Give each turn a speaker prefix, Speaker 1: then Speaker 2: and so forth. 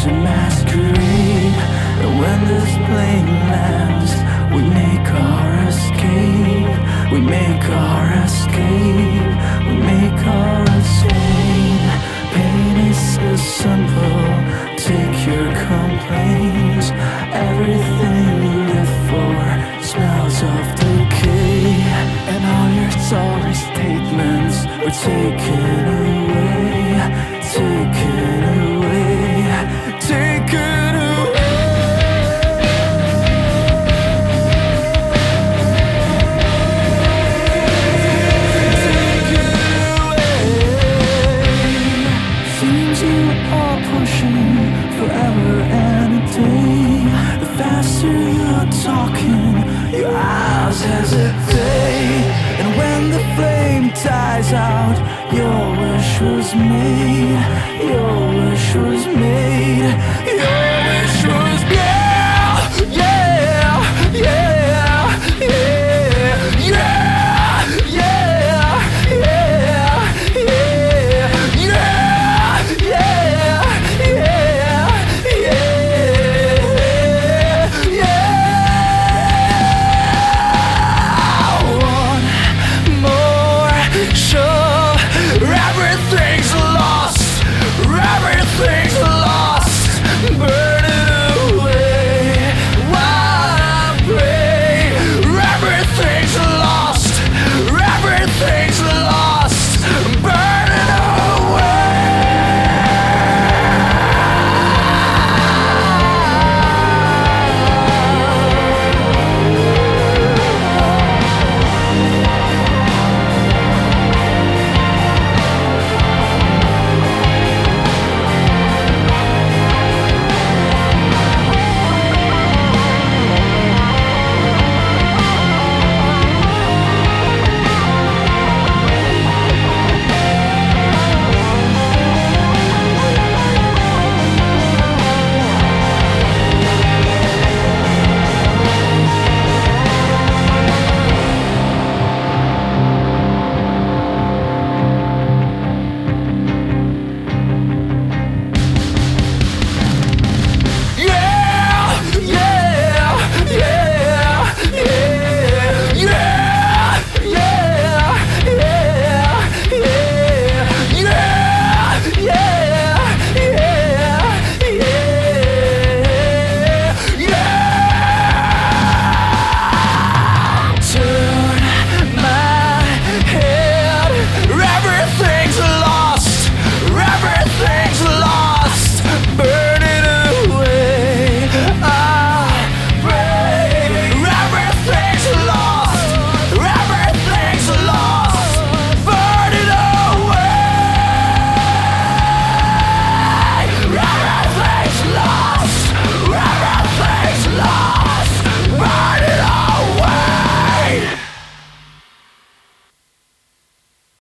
Speaker 1: a masquerade. And when this plane lands, we make our escape. We make our escape. We make our escape. Pain is so simple. Take your complaints. Everything you live for smells of decay. And all your sorry statements were taken away. Taken away. Taken away. Seems you are pushing forever and a day. The faster you're talking, your eyes hesitate. And when the flame dies out, your wish was made. Your wish was made.